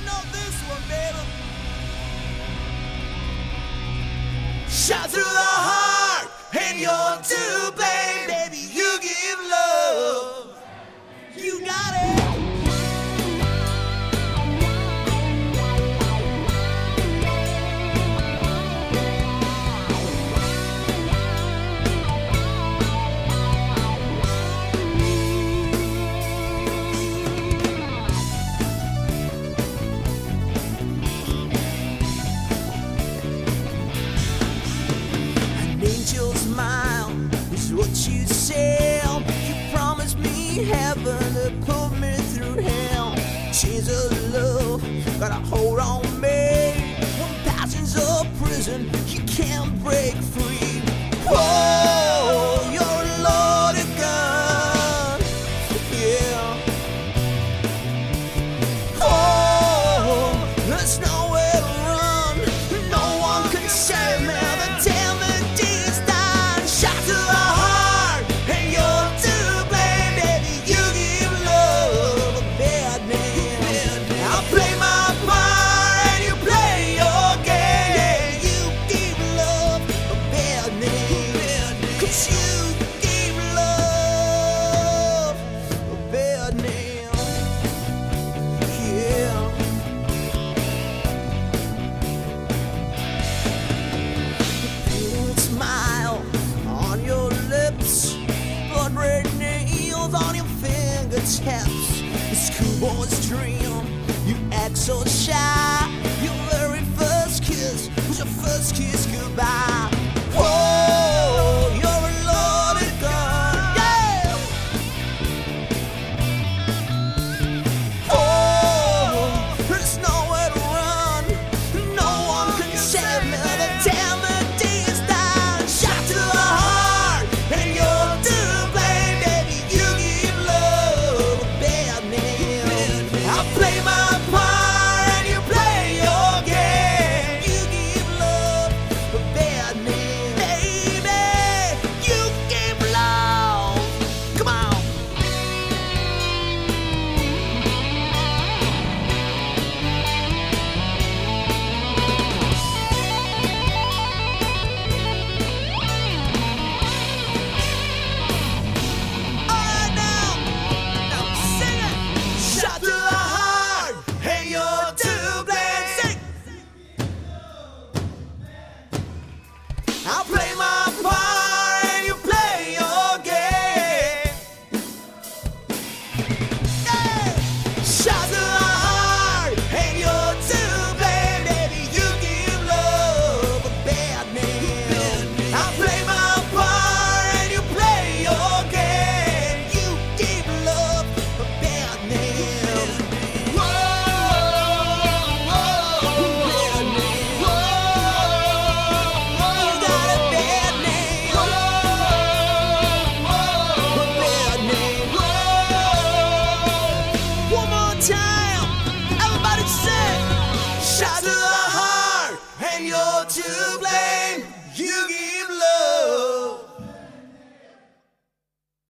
know this one, baby. Shot through the heart, and you're to blame, baby. You give love, you got it. Angel smile is what you said. You promised me heaven to put me through hell. Chains of love got a hold on me. When passion's a prison, you can't break free. Oh, you're a loaded gun, yeah. Oh, there's nowhere to run. No one can save me. The damn taps, the schoolboy's dream. You act so shy. Your very first kiss was your first kiss goodbye. Whoa, you're a loaded gun, yeah. Oh, there's nowhere to run. No one can save me. The damn day is done. Shot to the heart, and you're to blame, baby. You give love. I play my part and you play your game. You give love a bad name, baby. You give love. Come on. All right now sing it. Shot to I'll play my part and you play your game. Yeah. Shot to the heart and you're to blame, baby. You give love a bad name. I'll play my part and you play your game. You give love a bad name. Shot to the heart, and you're to blame. You give